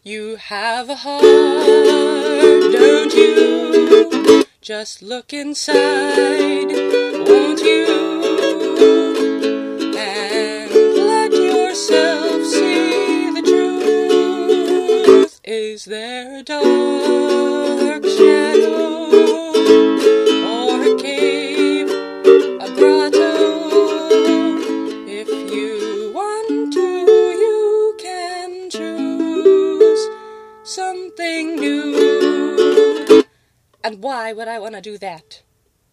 You have a heart, don't you? Just look inside, won't you? And let yourself see the truth. Is there a dark shadow, or a cave, a grotto? If you want to, you can choose something new. And why would I want to do that?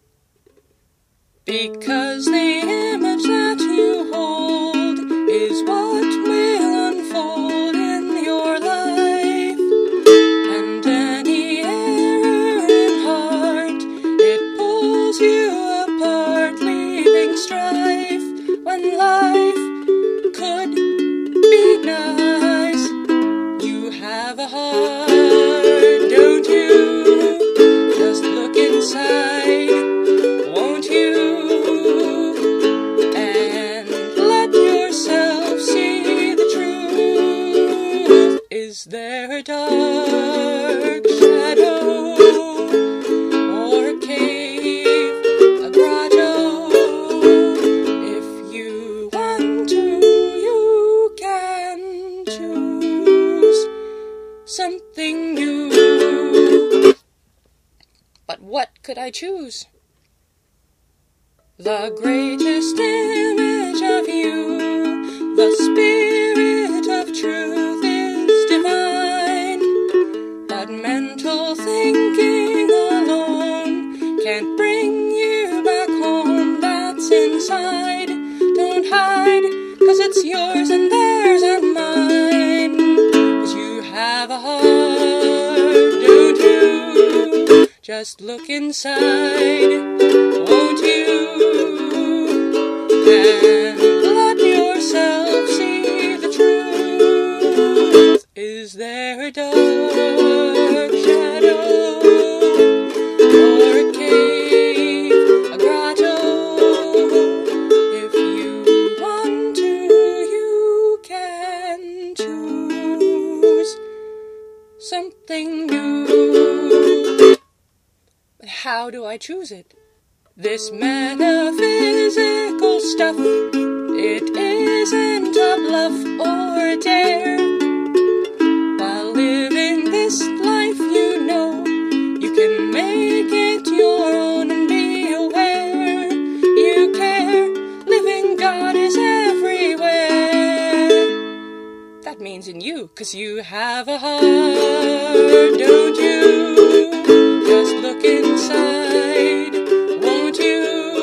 Because the image that you hold is what will unfold in your life. And any error in heart, it pulls you apart, leaving strife when life could be nice. You have a heart, don't you? Just look inside, won't you? And let yourself see the truth. Is there a dark shadow, or a cave, a grotto? If you want to, you can choose something new. But what could I choose? The greatest image of you, the spirit of truth is divine. But mental thinking alone can't bring you back home. That's inside. Don't hide, 'cause it's yours and theirs and mine. 'Cause you have a heart, don't you? Just look inside, won't you? And let yourself see the truth. Is there a dark shadow, or a cave, a grotto? If you want to, you can choose something new. But how do I choose it? This metaphysical stuff, it isn't a bluff or a dare. While living this life, you know, you can make it your own and be aware. You care, living God is everywhere. That means in you, 'cause you have a heart, don't you? Just look inside, won't you?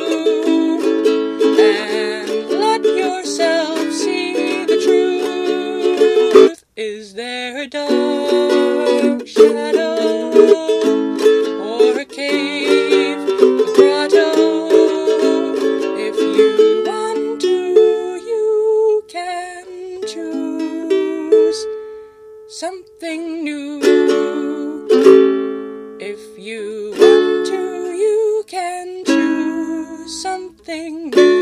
And let yourself see the truth. Is there a dark shadow, or a cave, a grotto? If you want to, you can choose something new. If you want to, you can choose something new.